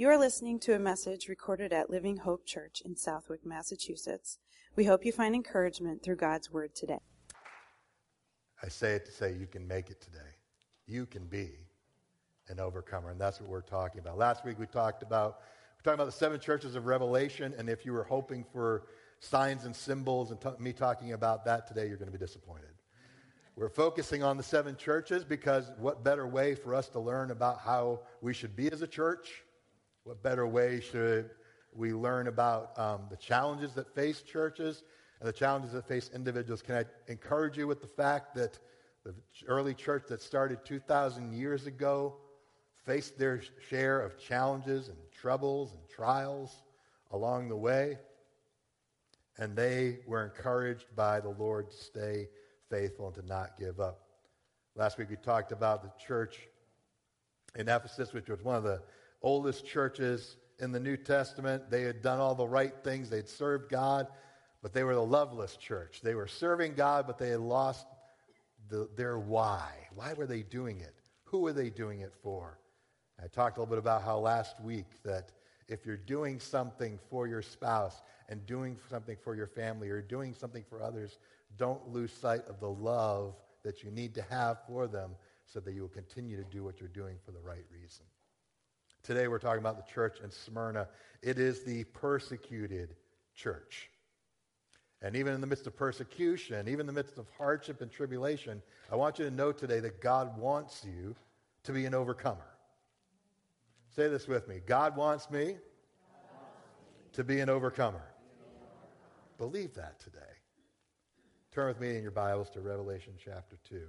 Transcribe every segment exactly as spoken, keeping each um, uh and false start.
You are listening to a message recorded at Living Hope Church in Southwick, Massachusetts. We hope you find encouragement through God's Word today. I say it to say you can make it today. You can be an overcomer, and that's what we're talking about. Last week we talked about we're talking about the seven churches of Revelation, and if you were hoping for signs and symbols and t- me talking about that today, you're going to be disappointed. We're focusing on the seven churches because what better way for us to learn about how we should be as a church? What better way should we learn about um, the challenges that face churches and the challenges that face individuals? Can I encourage you with the fact that the early church that started two thousand years ago faced their share of challenges and troubles and trials along the way, and they were encouraged by the Lord to stay faithful and to not give up. Last week we talked about the church in Ephesus, which was one of the oldest churches in the New Testament. They had done all the right things. They'd served God, but they were the loveless church. They were serving God, but they had lost the, their why. Why were they doing it? Who were they doing it for? I talked a little bit about how last week that if you're doing something for your spouse and doing something for your family or doing something for others, don't lose sight of the love that you need to have for them so that you will continue to do what you're doing for the right reason. Today we're talking about the church in Smyrna. It is the persecuted church. And even in the midst of persecution, even in the midst of hardship and tribulation, I want you to know today that God wants you to be an overcomer. Say this with me. God wants me to be an overcomer. Believe that today. Turn with me in your Bibles to Revelation chapter two,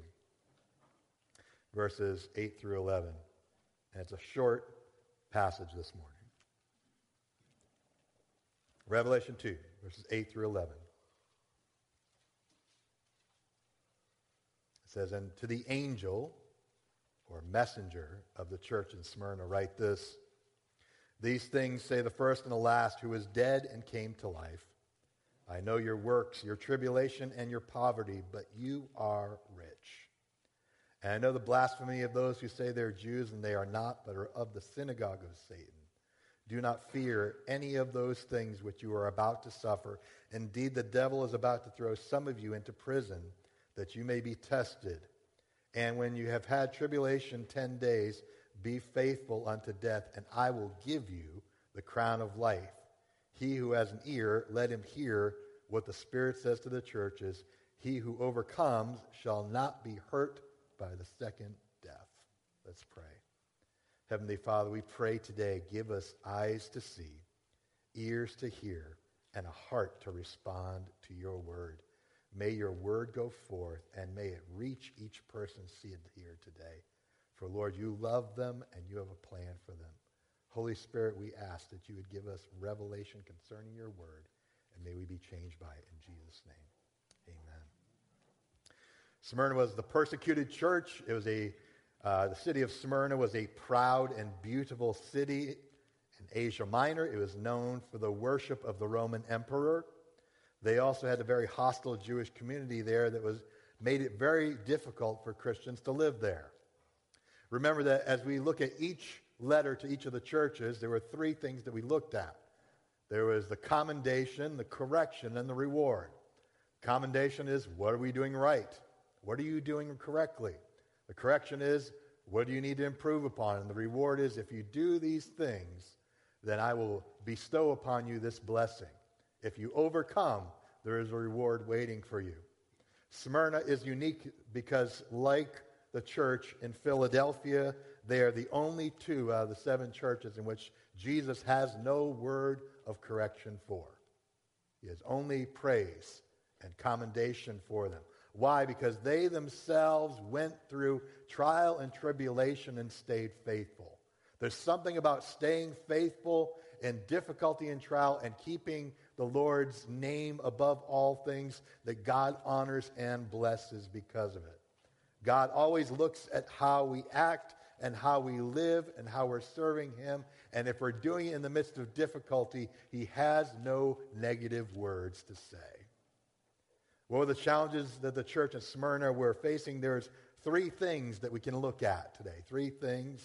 verses eight through eleven. And it's a short passage this morning. Revelation two, verses eight through eleven. It says, "And to the angel, or messenger of the church in Smyrna, write this. These things say the first and the last, who is dead and came to life. I know your works, your tribulation, and your poverty, but you are rich. And I know the blasphemy of those who say they're Jews and they are not, but are of the synagogue of Satan. Do not fear any of those things which you are about to suffer. Indeed, the devil is about to throw some of you into prison, that you may be tested. And when you have had tribulation ten days, be faithful unto death, and I will give you the crown of life. He who has an ear, let him hear what the Spirit says to the churches. He who overcomes shall not be hurt by the second death." Let's pray. Heavenly Father, we pray today, give us eyes to see, ears to hear, and a heart to respond to your word. May your word go forth, and may it reach each person seated here today. For, Lord, you love them, and you have a plan for them. Holy Spirit, we ask that you would give us revelation concerning your word, and may we be changed by it in Jesus' name. Amen. Smyrna was the persecuted church. It was a, uh, the city of Smyrna was a proud and beautiful city in Asia Minor. It was known for the worship of the Roman emperor. They also had a very hostile Jewish community there that was made it very difficult for Christians to live there. Remember that as we look at each letter to each of the churches, there were three things that we looked at. There was the commendation, the correction, and the reward. Commendation is, what are we doing right? What are you doing correctly? The correction is, what do you need to improve upon? And the reward is, if you do these things, then I will bestow upon you this blessing. If you overcome, there is a reward waiting for you. Smyrna is unique because, like the church in Philadelphia, they are the only two out of the seven churches in which Jesus has no word of correction for. He has only praise and commendation for them. Why? Because they themselves went through trial and tribulation and stayed faithful. There's something about staying faithful in difficulty and trial and keeping the Lord's name above all things that God honors and blesses because of it. God always looks at how we act and how we live and how we're serving him. And if we're doing it in the midst of difficulty, he has no negative words to say. What were the challenges that the church at Smyrna were facing? There's three things that we can look at today. Three things.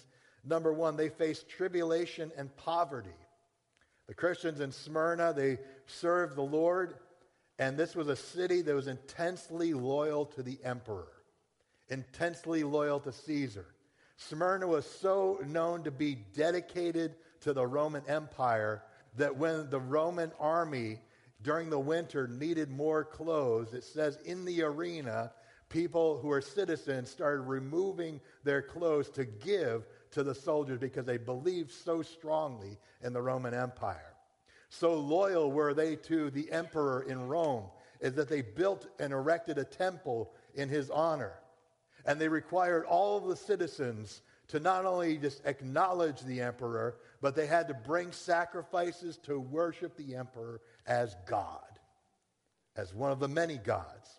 Number one, they faced tribulation and poverty. The Christians in Smyrna, they served the Lord, and this was a city that was intensely loyal to the emperor, intensely loyal to Caesar. Smyrna was so known to be dedicated to the Roman Empire that when the Roman army during the winter needed more clothes, it says in the arena, people who were citizens started removing their clothes to give to the soldiers because they believed so strongly in the Roman Empire. So loyal were they to the emperor in Rome, is that they built and erected a temple in his honor. And they required all of the citizens to not only just acknowledge the emperor, but they had to bring sacrifices to worship the emperor as God, as one of the many gods.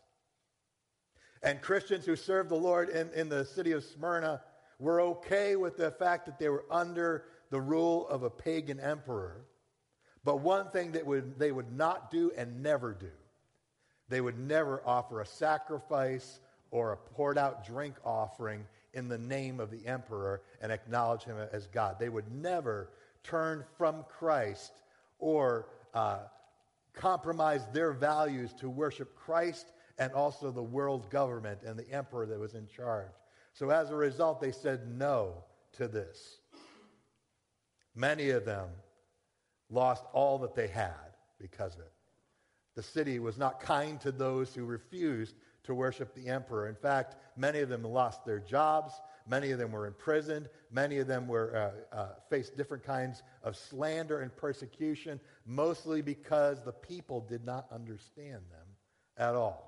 And Christians who served the Lord in, in the city of Smyrna were okay with the fact that they were under the rule of a pagan emperor. But one thing that would, they would not do and never do, they would never offer a sacrifice or a poured out drink offering in the name of the emperor and acknowledge him as God. They would never turn from Christ or uh, compromise their values to worship Christ and also the world government and the emperor that was in charge. So as a result, they said no to this. Many of them lost all that they had because of it. The city was not kind to those who refused to worship the emperor. In fact, many of them lost their jobs. Many of them were imprisoned. Many of them were uh, uh, faced different kinds of slander and persecution, mostly because the people did not understand them at all.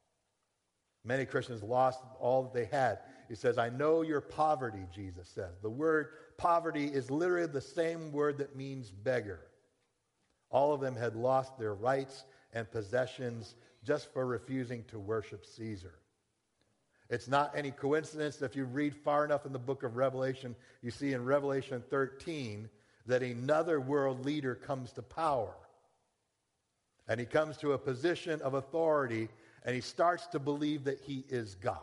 Many Christians lost all that they had. He says, I know your poverty, Jesus says. The word poverty is literally the same word that means beggar. All of them had lost their rights and possessions just for refusing to worship Caesar. It's not any coincidence that if you read far enough in the book of Revelation, you see in Revelation thirteen that another world leader comes to power. And he comes to a position of authority, and he starts to believe that he is God.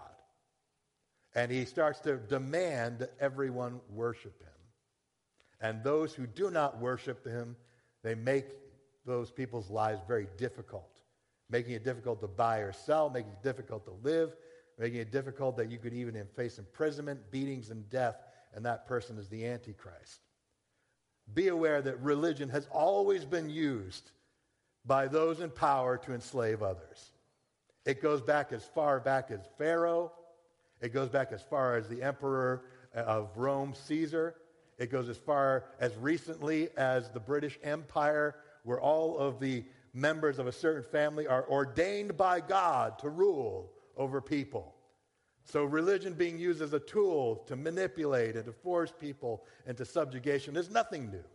And he starts to demand that everyone worship him. And those who do not worship him, they make those people's lives very difficult, making it difficult to buy or sell, making it difficult to live, making it difficult that you could even face imprisonment, beatings, and death, and that person is the Antichrist. Be aware that religion has always been used by those in power to enslave others. It goes back as far back as Pharaoh. It goes back as far as the emperor of Rome, Caesar. It goes as far as recently as the British Empire, where all of the members of a certain family are ordained by God to rule over people. So religion being used as a tool to manipulate and to force people into subjugation is nothing new.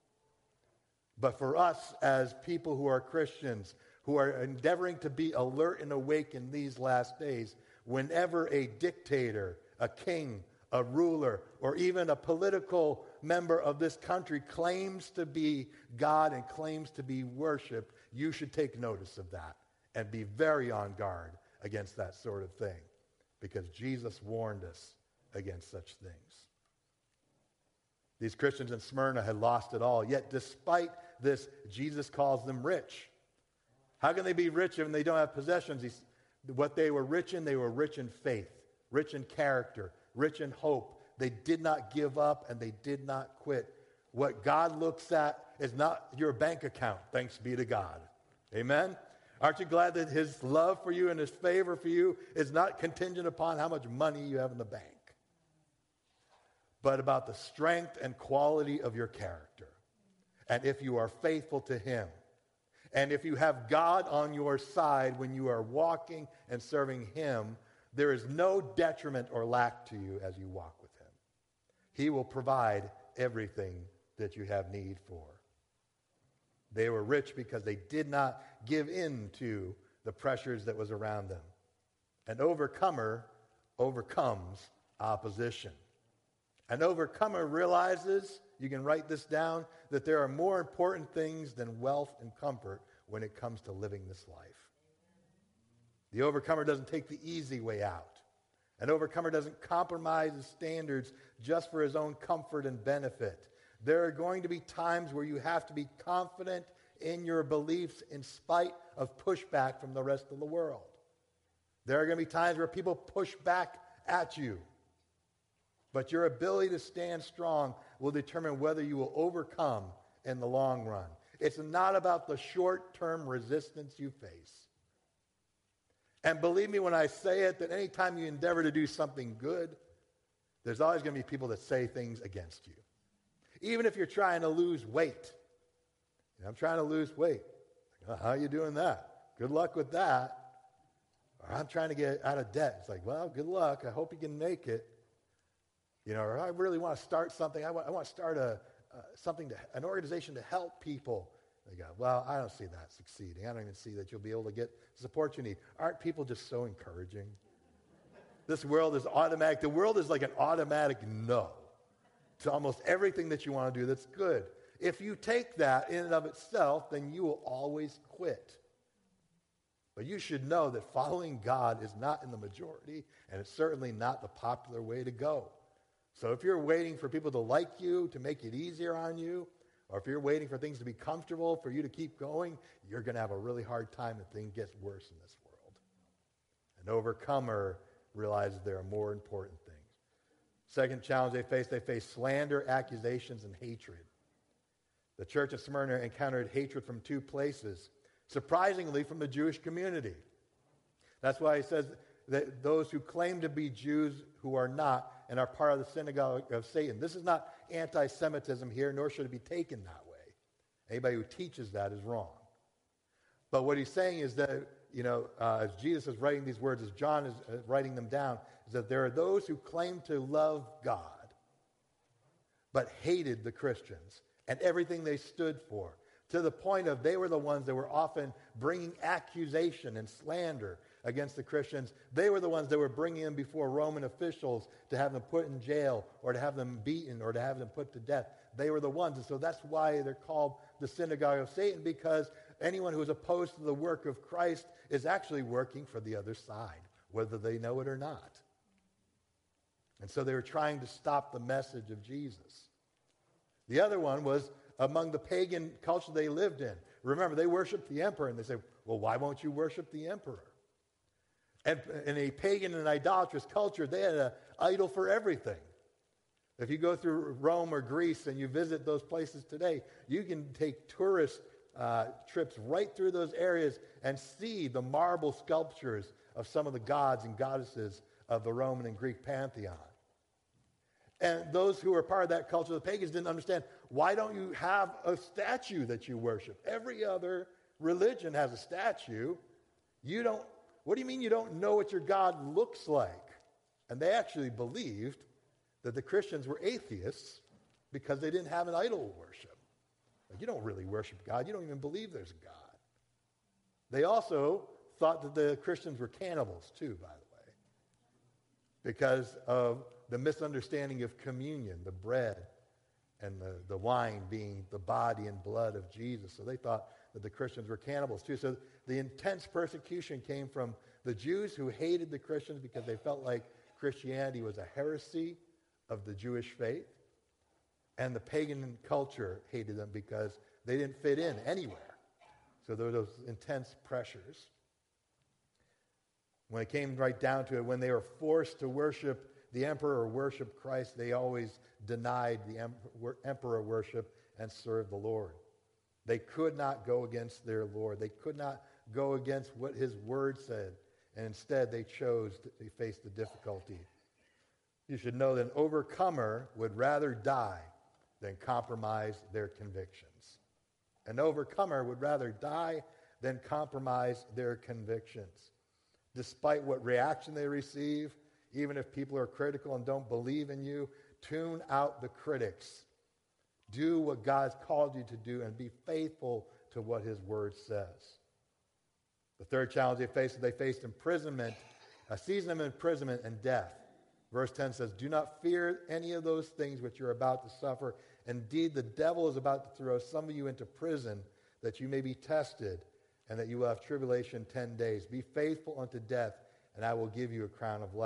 But for us as people who are Christians, who are endeavoring to be alert and awake in these last days, whenever a dictator, a king, a ruler, or even a political member of this country claims to be God and claims to be worshiped, you should take notice of that and be very on guard against that sort of thing, because Jesus warned us against such things. These Christians in Smyrna had lost it all, yet despite this, Jesus calls them rich. How can they be rich if they don't have possessions? He's, what they were rich in, they were rich in faith, rich in character, rich in hope. They did not give up and they did not quit. What God looks at is not your bank account, thanks be to God. Amen? Aren't you glad that his love for you and his favor for you is not contingent upon how much money you have in the bank, but about the strength and quality of your character. And if you are faithful to him, and if you have God on your side when you are walking and serving him, there is no detriment or lack to you as you walk with him. He will provide everything that you have need for. They were rich because they did not give in to the pressures that was around them. An overcomer overcomes opposition. An overcomer realizes, you can write this down, that there are more important things than wealth and comfort when it comes to living this life. The overcomer doesn't take the easy way out. An overcomer doesn't compromise his standards just for his own comfort and benefit. There are going to be times where you have to be confident in your beliefs in spite of pushback from the rest of the world. There are going to be times where people push back at you. But your ability to stand strong will determine whether you will overcome in the long run. It's not about the short-term resistance you face. And believe me when I say it, that anytime you endeavor to do something good, there's always going to be people that say things against you. Even if you're trying to lose weight. You know, I'm trying to lose weight. Well, how are you doing that? Good luck with that. Or I'm trying to get out of debt. It's like, well, good luck. I hope you can make it. You know, or I really want to start something. I want, I want to start a uh, something, to, an organization to help people. They go, well, I don't see that succeeding. I don't even see that you'll be able to get the support you need. Aren't people just so encouraging? This world is automatic. The world is like an automatic no to almost everything that you want to do that's good. If you take that in and of itself, then you will always quit. But you should know that following God is not in the majority, and it's certainly not the popular way to go. So if you're waiting for people to like you, to make it easier on you, or if you're waiting for things to be comfortable for you to keep going, you're going to have a really hard time if things get worse in this world. An overcomer realizes there are more important things. Second challenge they face, they face slander, accusations, and hatred. The church of Smyrna encountered hatred from two places, surprisingly from the Jewish community. That's why he says that those who claim to be Jews who are not and are part of the synagogue of Satan. This is not anti-Semitism here, nor should it be taken that way. Anybody who teaches that is wrong. But what he's saying is that, you know, uh, as Jesus is writing these words, as John is uh, writing them down, is that there are those who claim to love God, but hated the Christians and everything they stood for, to the point of they were the ones that were often bringing accusation and slander against the Christians. They were the ones that were bringing them before Roman officials to have them put in jail or to have them beaten or to have them put to death. They were the ones. And so that's why they're called the synagogue of Satan, because anyone who is opposed to the work of Christ is actually working for the other side, whether they know it or not. And so they were trying to stop the message of Jesus. The other one was among the pagan culture they lived in. Remember, they worshiped the emperor, and they say, well, why won't you worship the emperor? And in a pagan and idolatrous culture, they had an idol for everything. If you go through Rome or Greece and you visit those places today, you can take tourist uh, trips right through those areas and see the marble sculptures of some of the gods and goddesses of the Roman and Greek pantheon. And those who were part of that culture, the pagans, didn't understand, why don't you have a statue that you worship? Every other religion has a statue. You don't. What do you mean you don't know what your God looks like? And they actually believed that the Christians were atheists because they didn't have an idol worship. Like, you don't really worship God. You don't even believe there's a God. They also thought that the Christians were cannibals too, by the way, because of the misunderstanding of communion, the bread and the, the wine being the body and blood of Jesus. So they thought that the Christians were cannibals too. So the intense persecution came from the Jews who hated the Christians because they felt like Christianity was a heresy of the Jewish faith. And the pagan culture hated them because they didn't fit in anywhere. So there were those intense pressures. When it came right down to it, when they were forced to worship the emperor or worship Christ, they always denied the emperor worship and served the Lord. They could not go against their Lord. They could not go against what his word said. And instead, they chose to face the difficulty. You should know that an overcomer would rather die than compromise their convictions. An overcomer would rather die than compromise their convictions. Despite what reaction they receive, even if people are critical and don't believe in you, tune out the critics. Do what God's called you to do and be faithful to what his word says. The third challenge they faced, they faced imprisonment, a season of imprisonment and death. Verse ten says, do not fear any of those things which you're about to suffer. Indeed, the devil is about to throw some of you into prison that you may be tested and that you will have tribulation ten days. Be faithful unto death, and I will give you a crown of life.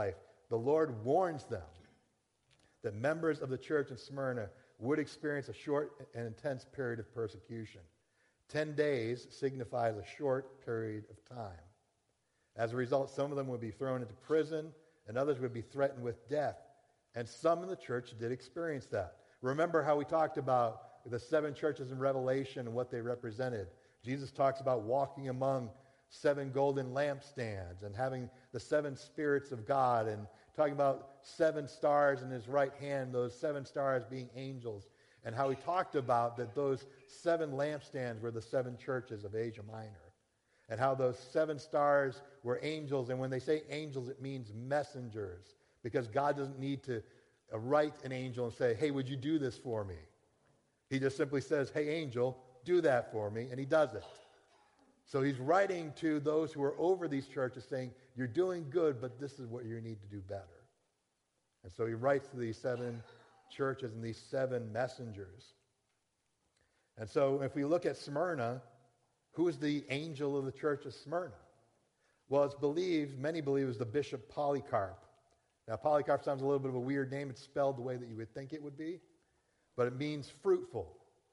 the Lord warns them that members of the church in Smyrna would experience a short and intense period of persecution. Ten days signifies a short period of time. As a result, some of them would be thrown into prison, and others would be threatened with death. And some in the church did experience that. Remember how we talked about the seven churches in Revelation and what they represented. Jesus talks about walking among seven golden lampstands and having the seven spirits of God, and talking about seven stars in his right hand, those seven stars being angels, and how he talked about that those seven lampstands were the seven churches of Asia Minor, and how those seven stars were angels. And when they say angels, it means messengers, because God doesn't need to uh, write an angel and say, hey, would you do this for me? He just simply says, hey, angel, do that for me, and he does it. So he's writing to those who are over these churches saying, you're doing good, but this is what you need to do better. And so he writes to these seven churches and these seven messengers. And so if we look at Smyrna, who is the angel of the church of Smyrna? Well, it's believed, many believe, it was the Bishop Polycarp. Now, Polycarp sounds a little bit of a weird name. It's spelled the way that you would think it would be, but it means fruitful.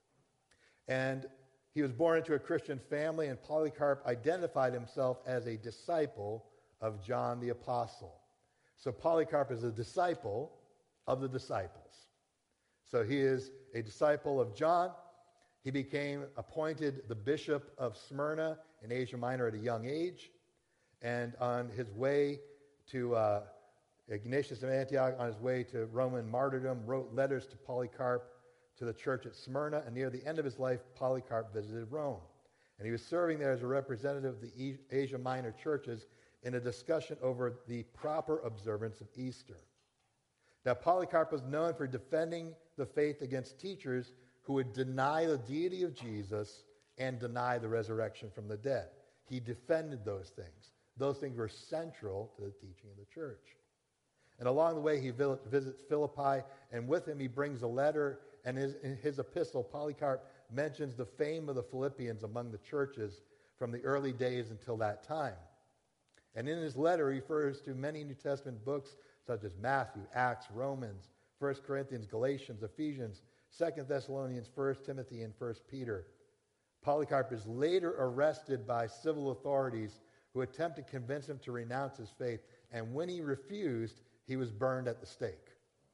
And he was born into a Christian family, and Polycarp identified himself as a disciple of John the Apostle. So Polycarp is a disciple of the disciples. So he is a disciple of John. He became appointed the bishop of Smyrna in Asia Minor at a young age. And on his way to uh, Ignatius of Antioch, on his way to Roman martyrdom, wrote letters to Polycarp to the church at Smyrna, and near the end of his life, Polycarp visited Rome. And he was serving there as a representative of the Asia Minor churches in a discussion over the proper observance of Easter. Now, Polycarp was known for defending the faith against teachers who would deny the deity of Jesus and deny the resurrection from the dead. He defended those things. Those things were central to the teaching of the church. And along the way, he visits Philippi, and with him he brings a letter. And his, in his epistle, Polycarp mentions the fame of the Philippians among the churches from the early days until that time. And in his letter, he refers to many New Testament books such as Matthew, Acts, Romans, First Corinthians, Galatians, Ephesians, Second Thessalonians, First Timothy, and First Peter. Polycarp is later arrested by civil authorities who attempt to convince him to renounce his faith. And when he refused, he was burned at the stake.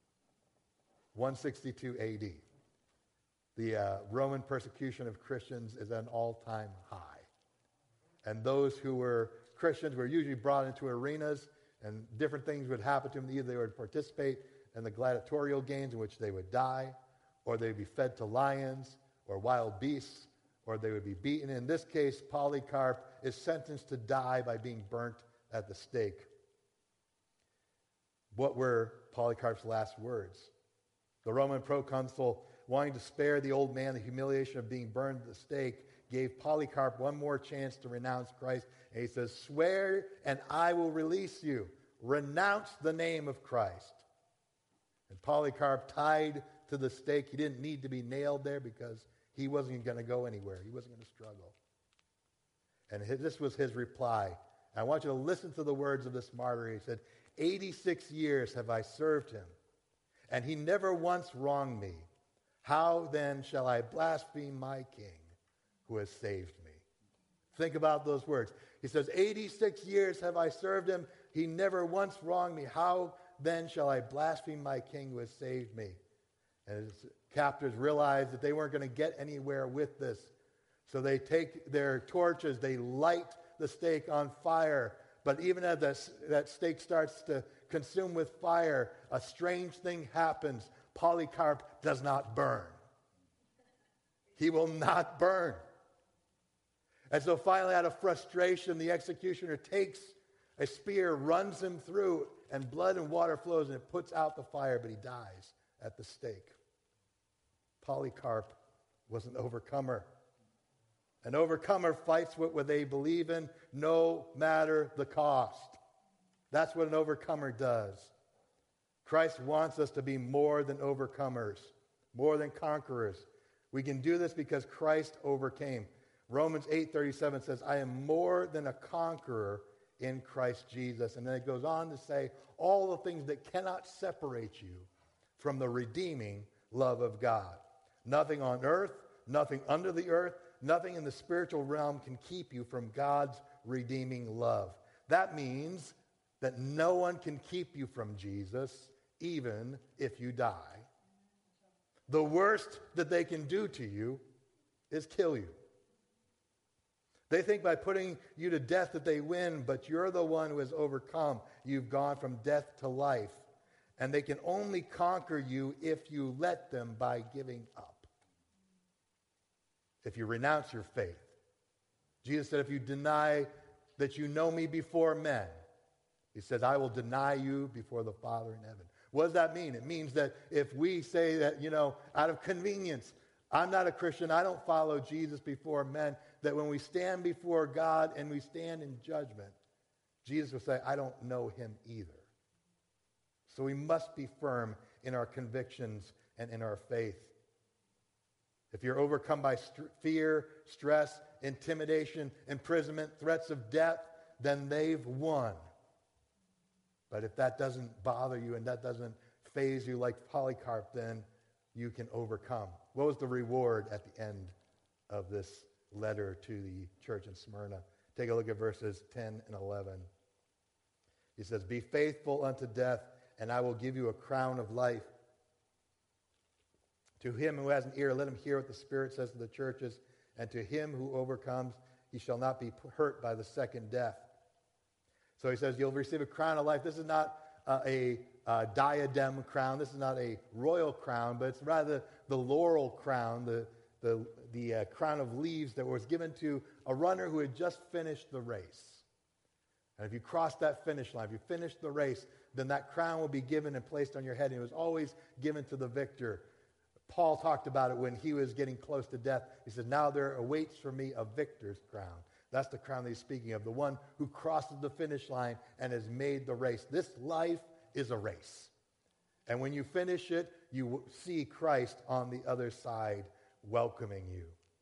one sixty-two A D. The uh, Roman persecution of Christians is at an all-time high. And those who were Christians were usually brought into arenas, and different things would happen to them. Either they would participate in the gladiatorial games in which they would die, or they would be fed to lions or wild beasts, or they would be beaten. In this case, Polycarp is sentenced to die by being burnt at the stake. What were Polycarp's last words? The Roman proconsul, wanting to spare the old man the humiliation of being burned at the stake, gave Polycarp one more chance to renounce Christ. And he says, swear and I will release you. Renounce the name of Christ. And Polycarp, tied to the stake, he didn't need to be nailed there because he wasn't going to go anywhere. He wasn't going to struggle. And his, this was his reply. I want you to listen to the words of this martyr. He said, eighty-six years have I served him, and he never once wronged me. How then shall I blaspheme my king who has saved me? Think about those words. He says, eighty-six years have I served him. He never once wronged me. How then shall I blaspheme my king who has saved me? And his captors realized that they weren't going to get anywhere with this. So they take their torches, they light the stake on fire. But even as that, that stake starts to consume with fire, a strange thing happens. Polycarp does not burn. He will not burn. And so finally, out of frustration, the executioner takes a spear, runs him through, and blood and water flows, and it puts out the fire, but he dies at the stake. Polycarp was an overcomer. An overcomer fights what they believe in, no matter the cost. That's what an overcomer does. Christ wants us to be more than overcomers, more than conquerors. We can do this because Christ overcame. Romans eight thirty-seven says, I am more than a conqueror in Christ Jesus. And then it goes on to say all the things that cannot separate you from the redeeming love of God. Nothing on earth, nothing under the earth, nothing in the spiritual realm can keep you from God's redeeming love. That means that no one can keep you from Jesus, even if you die. The worst that they can do to you is kill you. They think by putting you to death that they win, but you're the one who has overcome. You've gone from death to life. And they can only conquer you if you let them by giving up. If you renounce your faith. Jesus said, if you deny that you know me before men, he says, I will deny you before the Father in heaven. What does that mean? It means that if we say that, you know, out of convenience, I'm not a Christian, I don't follow Jesus before men, that when we stand before God and we stand in judgment, Jesus will say, I don't know him either. So we must be firm in our convictions and in our faith. If you're overcome by st- fear, stress, intimidation, imprisonment, threats of death, then they've won. But if that doesn't bother you and that doesn't faze you like Polycarp, then you can overcome. What was the reward at the end of this letter to the church in Smyrna? Take a look at verses ten and eleven. He says, be faithful unto death, and I will give you a crown of life. To him who has an ear, let him hear what the Spirit says to the churches. And to him who overcomes, he shall not be hurt by the second death. So he says, you'll receive a crown of life. This is not uh, a uh, diadem crown. This is not a royal crown, but it's rather the laurel crown, the, the, the uh, crown of leaves that was given to a runner who had just finished the race. And if you cross that finish line, if you finish the race, then that crown will be given and placed on your head. And it was always given to the victor. Paul talked about it when he was getting close to death. He said, now there awaits for me a victor's crown. That's the crown that he's speaking of, the one who crosses the finish line and has made the race. This life is a race. And when you finish it, you see Christ on the other side welcoming you.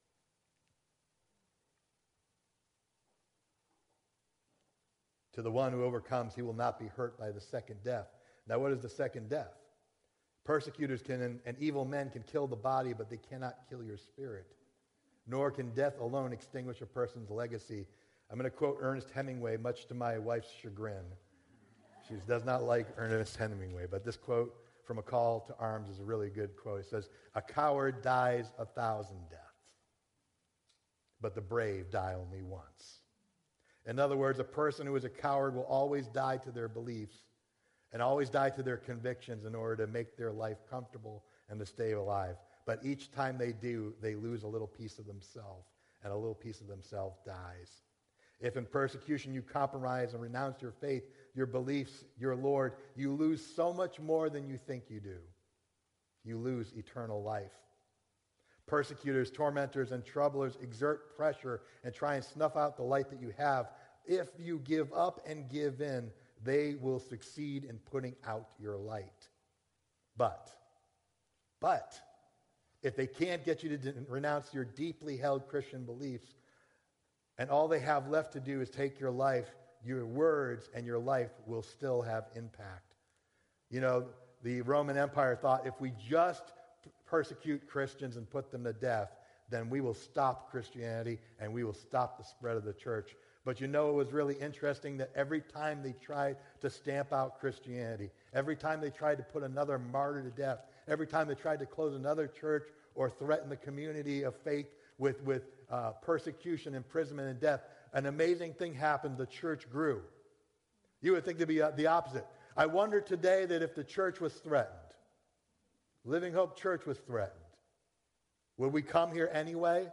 To the one who overcomes, he will not be hurt by the second death. Now, what is the second death? Persecutors can and, and evil men can kill the body, but they cannot kill your spirit. Nor can death alone extinguish a person's legacy. I'm going to quote Ernest Hemingway, much to my wife's chagrin. She does not like Ernest Hemingway, but this quote from A Call to Arms is a really good quote. It says, a coward dies a thousand deaths, but the brave die only once. In other words, a person who is a coward will always die to their beliefs and always die to their convictions in order to make their life comfortable and to stay alive. But each time they do, they lose a little piece of themselves, and a little piece of themselves dies. If in persecution you compromise and renounce your faith, your beliefs, your Lord, you lose so much more than you think you do. You lose eternal life. Persecutors, tormentors, and troublers exert pressure and try and snuff out the light that you have. If you give up and give in, they will succeed in putting out your light. But, but, if they can't get you to renounce your deeply held Christian beliefs, and all they have left to do is take your life, your words and your life will still have impact. You know, the Roman Empire thought if we just persecute Christians and put them to death, then we will stop Christianity and we will stop the spread of the church. But you know, it was really interesting that every time they tried to stamp out Christianity, every time they tried to put another martyr to death, every time they tried to close another church or threaten the community of faith with, with uh, persecution, imprisonment, and death, an amazing thing happened. The church grew. You would think to be the opposite. I wonder today that if the church was threatened, Living Hope Church was threatened, would we come here anyway?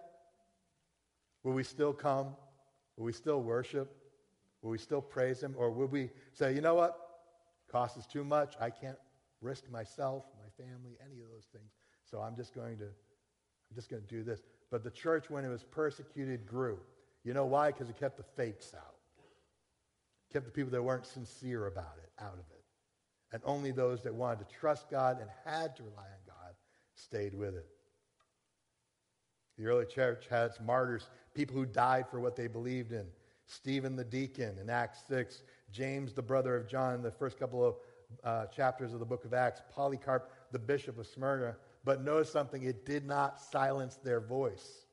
Will we still come? Will we still worship? Will we still praise him? Or would we say, you know what? Cost is too much. I can't risk myself, my family, any of those things. So I'm just going to, I'm just going to do this. But the church, when it was persecuted, grew. You know why? Because it kept the fakes out. It kept the people that weren't sincere about it out of it. And only those that wanted to trust God and had to rely on God stayed with it. The early church had its martyrs, people who died for what they believed in. Stephen the deacon in Acts six, James the brother of John in the first couple of uh, chapters of the book of Acts, Polycarp the bishop of Smyrna. But notice something, it did not silence their voice.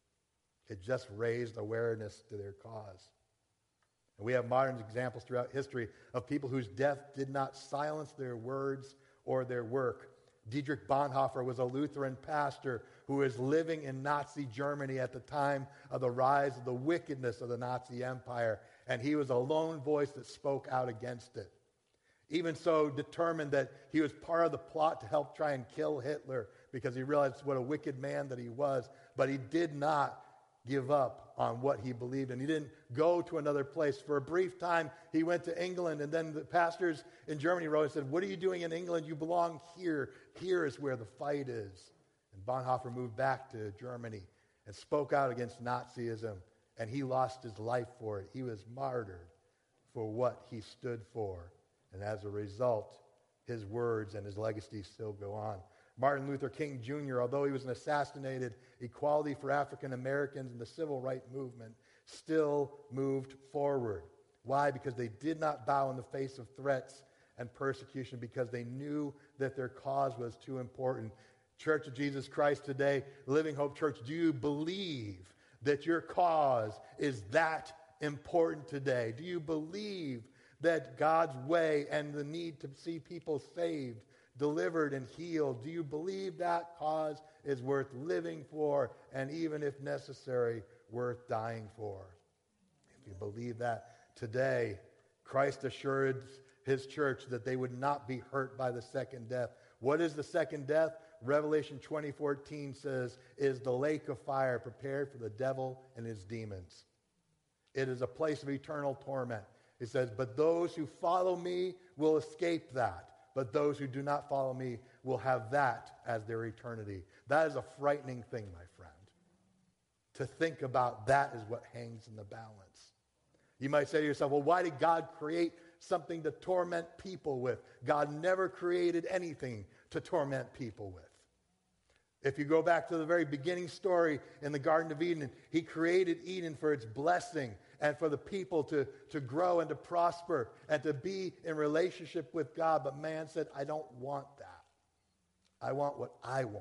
It just raised awareness to their cause. And we have modern examples throughout history of people whose death did not silence their words or their work. Dietrich Bonhoeffer was a Lutheran pastor who was living in Nazi Germany at the time of the rise of the wickedness of the Nazi Empire, and he was a lone voice that spoke out against it. Even so determined that he was part of the plot to help try and kill Hitler because he realized what a wicked man that he was, but he did not give up on what he believed in. He didn't go to another place. For a brief time, he went to England, and then the pastors in Germany wrote and said, "What are you doing in England? You belong here. Here is where the fight is." And Bonhoeffer moved back to Germany and spoke out against Nazism, and he lost his life for it. He was martyred for what he stood for. And as a result, his words and his legacy still go on. Martin Luther King Junior, although he was an assassinated, equality for African Americans and the civil rights movement still moved forward. Why? Because they did not bow in the face of threats and persecution, because they knew that their cause was too important. Church of Jesus Christ today, Living Hope Church, do you believe that your cause is that important today? Do you believe that God's way and the need to see people saved, delivered, and healed, do you believe that cause is worth living for, and even if necessary, worth dying for? If you believe that today, Christ assured his church that they would not be hurt by the second death. What is the second death? Revelation twenty fourteen says, is the lake of fire prepared for the devil and his demons. It is a place of eternal torment. It says, but those who follow me will escape that. But those who do not follow me will have that as their eternity. That is a frightening thing, my friend. To think about that is what hangs in the balance. You might say to yourself, well, why did God create something to torment people with? God never created anything to torment people with. If you go back to the very beginning story in the Garden of Eden, he created Eden for its blessing and for the people to, to grow and to prosper and to be in relationship with God. But man said, I don't want that. I want what I want.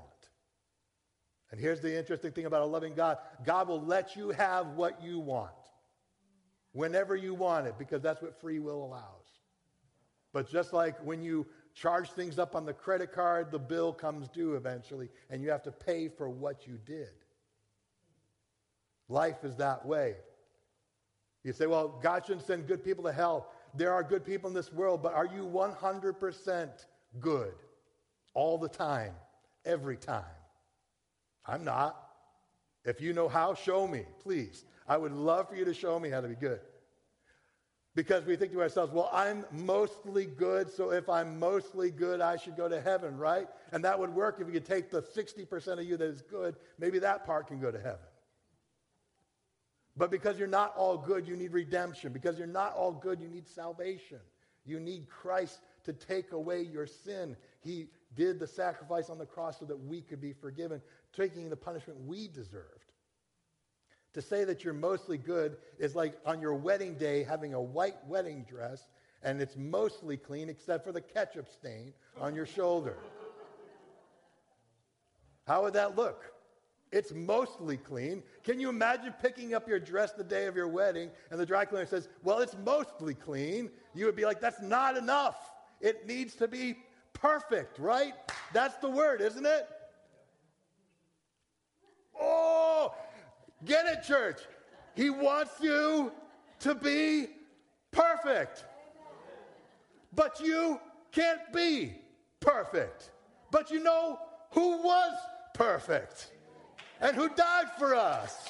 And here's the interesting thing about a loving God. God will let you have what you want whenever you want it, because that's what free will allows. But just like when you charge things up on the credit card, the bill comes due eventually, and you have to pay for what you did. Life is that way. You say, well, God shouldn't send good people to hell. There are good people in this world, but are you one hundred percent good all the time, every time? I'm not. If you know how, show me, please. I would love for you to show me how to be good. Because we think to ourselves, well, I'm mostly good, so if I'm mostly good, I should go to heaven, right? And that would work if you could take the sixty percent of you that is good, maybe that part can go to heaven. But because you're not all good, you need redemption. Because you're not all good, you need salvation. You need Christ to take away your sin. He did the sacrifice on the cross so that we could be forgiven, taking the punishment we deserved. To say that you're mostly good is like on your wedding day having a white wedding dress and it's mostly clean except for the ketchup stain on your shoulder. How would that look? It's mostly clean. Can you imagine picking up your dress the day of your wedding and the dry cleaner says, well, it's mostly clean? You would be like, that's not enough. It needs to be perfect, right? That's the word, isn't it? Oh, get it, church. He wants you to be perfect. But you can't be perfect. But you know who was perfect and who died for us.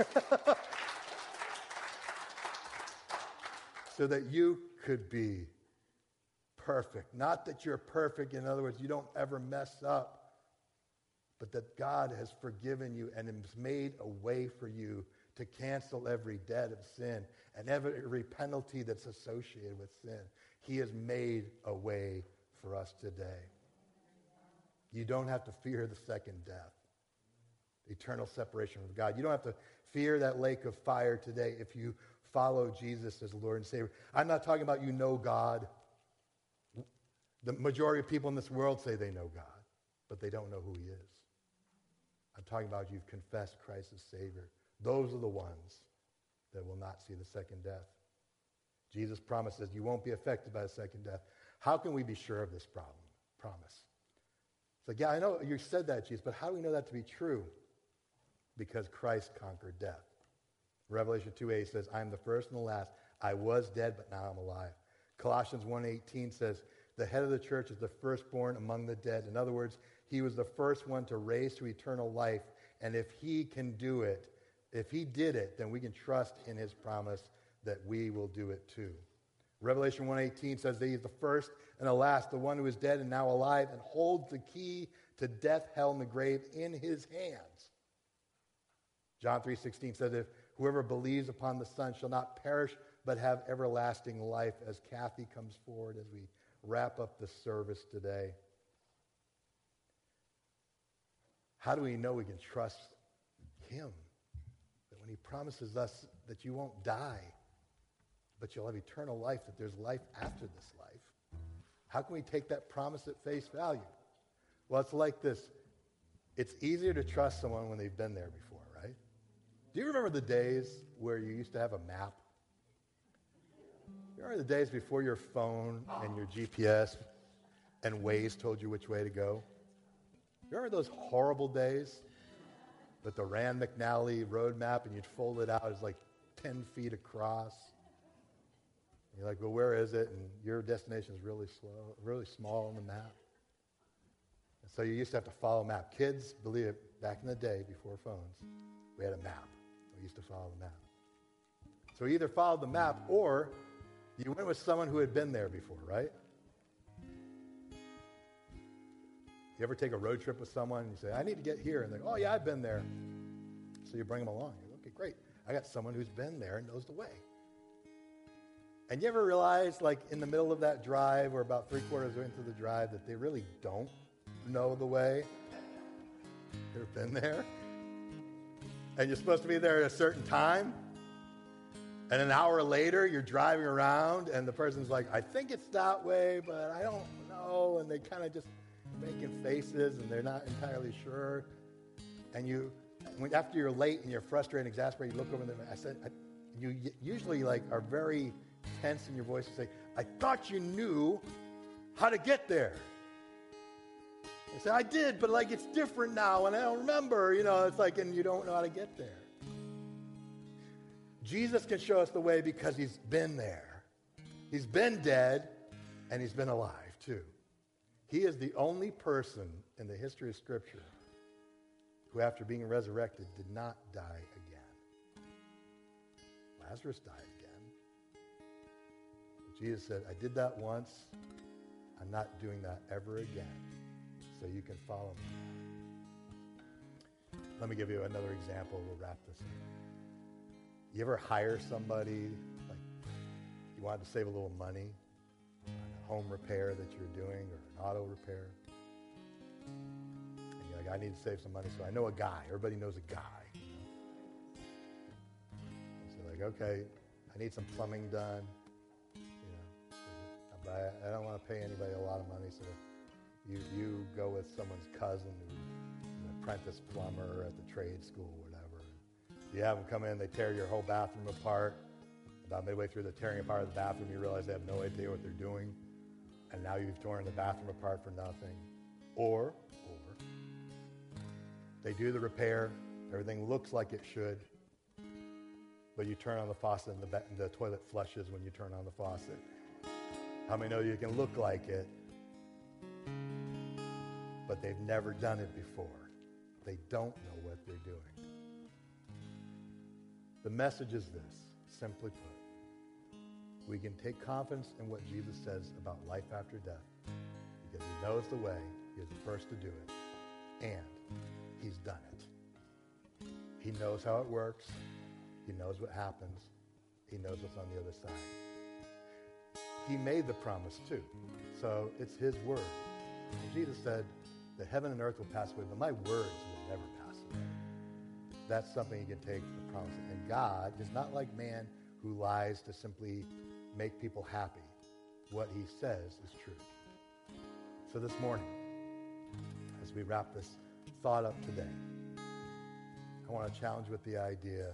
So that you could be perfect. Not that you're perfect, in other words, you don't ever mess up, but that God has forgiven you and has made a way for you to cancel every debt of sin and every penalty that's associated with sin. He has made a way for us today. You don't have to fear the second death, eternal separation from God. You don't have to fear that lake of fire today if you follow Jesus as Lord and Savior. I'm not talking about you know God. The majority of people in this world say they know God, but they don't know who he is. I'm talking about you've confessed Christ as Savior. Those are the ones that will not see the second death. Jesus promises you won't be affected by the second death. How can we be sure of this problem, promise? It's like, yeah, I know you said that, Jesus, but how do we know that to be true? Because Christ conquered death. Revelation two eight says, I am the first and the last. I was dead, but now I'm alive. Colossians one eighteen says, the head of the church is the firstborn among the dead. In other words, he was the first one to raise to eternal life. And if he can do it, if he did it, then we can trust in his promise that we will do it too. Revelation one eighteen says that he is the first and the last, the one who is dead and now alive, and holds the key to death, hell, and the grave in his hands. John three sixteen says, if whoever believes upon the Son shall not perish, but have everlasting life. As Kathy comes forward as we wrap up the service today, how do we know we can trust him? That when he promises us that you won't die, but you'll have eternal life, that there's life after this life. How can we take that promise at face value? Well, it's like this. It's easier to trust someone when they've been there before, right? Do you remember the days where you used to have a map? You remember the days before your phone and your G P S and Waze told you which way to go? You remember those horrible days with the Rand McNally road map and you'd fold it out, it was like ten feet across. And you're like, well, where is it? And your destination is really slow, really small on the map. And so you used to have to follow a map. Kids, believe it, back in the day before phones, we had a map. We used to follow the map. So you either followed the map or you went with someone who had been there before, right? You ever take a road trip with someone and you say, I need to get here, and they go, oh, yeah, I've been there. So you bring them along. You go, okay, great. I got someone who's been there and knows the way. And you ever realize, like, in the middle of that drive or about three quarters into the drive, that they really don't know the way? They've been there. And you're supposed to be there at a certain time. And an hour later, you're driving around, and the person's like, I think it's that way, but I don't know. And they kind of just making faces, and they're not entirely sure. And you, when, after you're late and you're frustrated and exasperated, you look over them. I said, I, you usually like are very tense in your voice and say, I thought you knew how to get there. I say, I did, but like it's different now, and I don't remember. You know, it's like, and you don't know how to get there. Jesus can show us the way because he's been there. He's been dead, and he's been alive too. He is the only person in the history of Scripture who, after being resurrected, did not die again. Lazarus died again. But Jesus said, I did that once. I'm not doing that ever again. So you can follow me. Let me give you another example. We'll wrap this up. You ever hire somebody, like you wanted to save a little money on a home repair that you're doing or an auto repair? And you're like, I need to save some money, so I know a guy. Everybody knows a guy. You know? And so like, okay, I need some plumbing done. You know, but I, I don't want to pay anybody a lot of money, so you you go with someone's cousin who's an apprentice plumber at the trade school, whatever. You have them come in, they tear your whole bathroom apart. About midway through the tearing apart of the bathroom, you realize they have no idea what they're doing, and now you've torn the bathroom apart for nothing. Or, or, they do the repair, everything looks like it should, but you turn on the faucet and the, ba- the toilet flushes when you turn on the faucet. How many know you can look like it, but they've never done it before? They don't know what they're doing. The message is this, simply put. We can take confidence in what Jesus says about life after death because he knows the way, he is the first to do it, and he's done it. He knows how it works. He knows what happens. He knows what's on the other side. He made the promise too, so it's his word. And Jesus said that heaven and earth will pass away, but my words will never pass away. That's something you can take the promise. And God is not like man who lies to simply make people happy. What he says is true. So this morning, as we wrap this thought up today, I want to challenge with the idea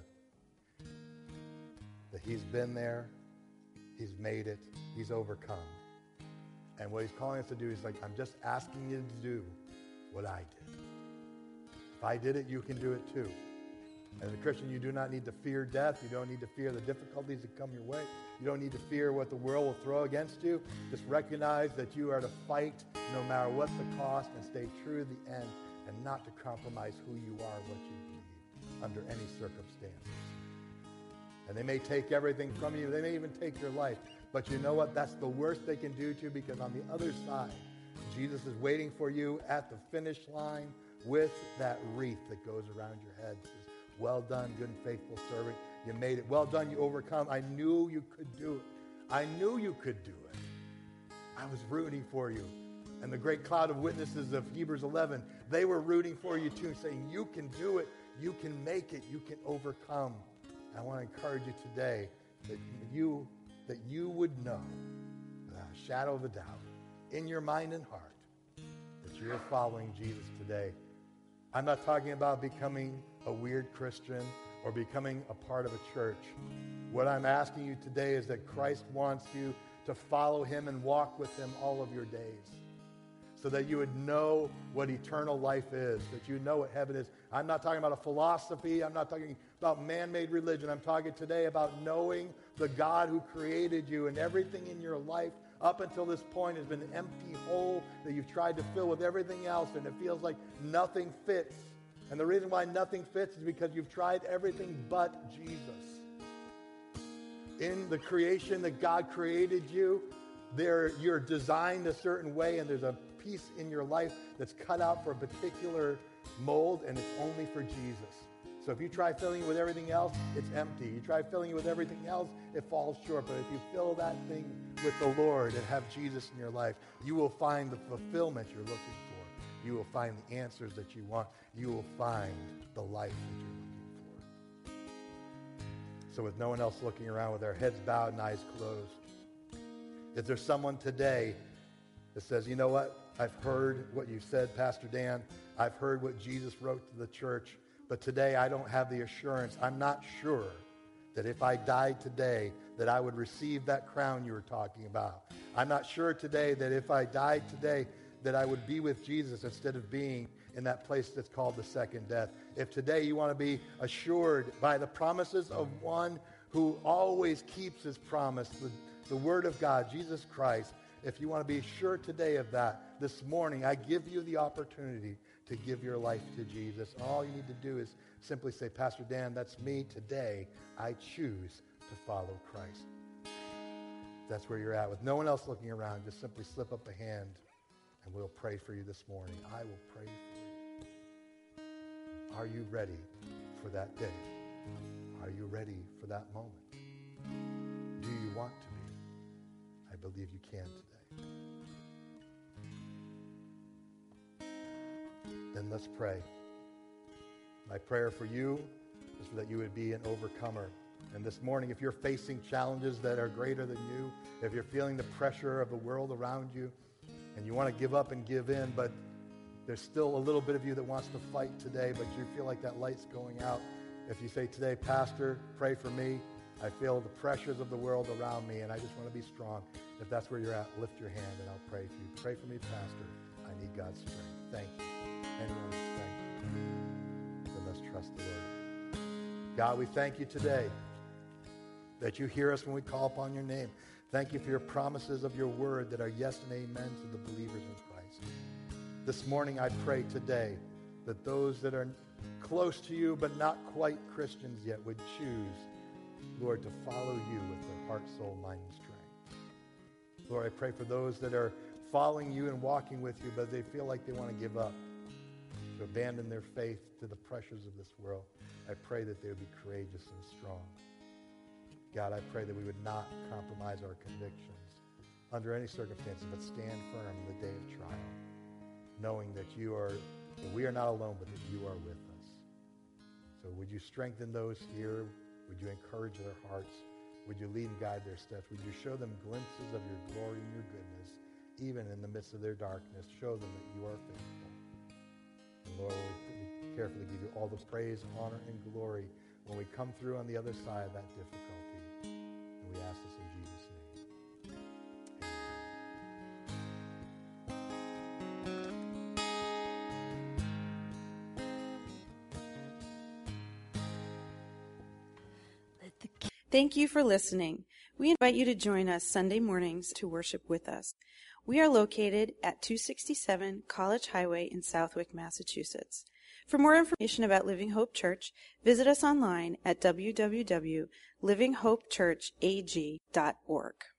that he's been there, he's made it, he's overcome. And what he's calling us to do is like, I'm just asking you to do what I did. If I did it, you can do it too. As a Christian, you do not need to fear death. You don't need to fear the difficulties that come your way. You don't need to fear what the world will throw against you. Just recognize that you are to fight no matter what the cost and stay true to the end and not to compromise who you are, what you believe, under any circumstances. And they may take everything from you. They may even take your life. But you know what? That's the worst they can do to you, because on the other side, Jesus is waiting for you at the finish line with that wreath that goes around your head. It says, well done, good and faithful servant. You made it. Well done, you overcome. I knew you could do it. I knew you could do it. I was rooting for you. And the great cloud of witnesses of Hebrews eleven, they were rooting for you too, saying, you can do it. You can make it. You can overcome. I want to encourage you today that you, that you would know, without a shadow of a doubt, in your mind and heart, that you're following Jesus today. I'm not talking about becoming a weird Christian or becoming a part of a church. What I'm asking you today is that Christ wants you to follow him and walk with him all of your days, so that you would know what eternal life is, that you know what heaven is. I'm not talking about a philosophy. I'm not talking about man-made religion. I'm talking today about knowing the God who created you, and everything in your life up until this point has been an empty hole that you've tried to fill with everything else, and it feels like nothing fits. And the reason why nothing fits is because you've tried everything but Jesus. In the creation that God created you, there you're designed a certain way, and there's a piece in your life that's cut out for a particular mold, and it's only for Jesus. So if you try filling it with everything else, it's empty. You try filling it with everything else, it falls short. But if you fill that thing with the Lord and have Jesus in your life, you will find the fulfillment you're looking for. You will find the answers that you want. You will find the life that you're looking for. So with no one else looking around, with our heads bowed and eyes closed, is there someone today that says, you know what? I've heard what you said, Pastor Dan. I've heard what Jesus wrote to the church. But today I don't have the assurance. I'm not sure that if I died today that I would receive that crown you were talking about. I'm not sure today that if I died today that I would be with Jesus instead of being in that place that's called the second death. If today you want to be assured by the promises of one who always keeps his promise, the, the Word of God, Jesus Christ, if you want to be sure today of that, this morning I give you the opportunity to give your life to Jesus. All you need to do is simply say, Pastor Dan, that's me today. I choose to follow Christ. That's where you're at. With no one else looking around, just simply slip up a hand and we'll pray for you this morning. I will pray for you. Are you ready for that day? Are you ready for that moment? Do you want to be? I believe you can today. Then let's pray. My prayer for you is that you would be an overcomer. And this morning, if you're facing challenges that are greater than you, if you're feeling the pressure of the world around you, and you want to give up and give in, but there's still a little bit of you that wants to fight today, but you feel like that light's going out. If you say today, Pastor, pray for me. I feel the pressures of the world around me, and I just want to be strong. If that's where you're at, lift your hand, and I'll pray for you. Pray for me, Pastor. I need God's strength. Thank you. Anyone's strength? Then let's trust the Lord. God, we thank you today that you hear us when we call upon your name. Thank you for your promises of your word that are yes and amen to the believers in Christ. This morning I pray today that those that are close to you but not quite Christians yet would choose, Lord, to follow you with their heart, soul, mind, and strength. Lord, I pray for those that are following you and walking with you, but they feel like they want to give up, to abandon their faith to the pressures of this world. I pray that they would be courageous and strong. God, I pray that we would not compromise our convictions under any circumstances, but stand firm in the day of trial, knowing that you are, that we are not alone, but that you are with us. So would you strengthen those here? Would you encourage their hearts? Would you lead and guide their steps? Would you show them glimpses of your glory and your goodness, even in the midst of their darkness? Show them that you are faithful. And Lord, we carefully give you all the praise, honor, and glory when we come through on the other side of that difficulty. And we ask this in Jesus' name. Thank you for listening. We invite you to join us Sunday mornings to worship with us. We are located at two sixty-seven College Highway in Southwick, Massachusetts. For more information about Living Hope Church, visit us online at w w w dot living hope church a g dot org.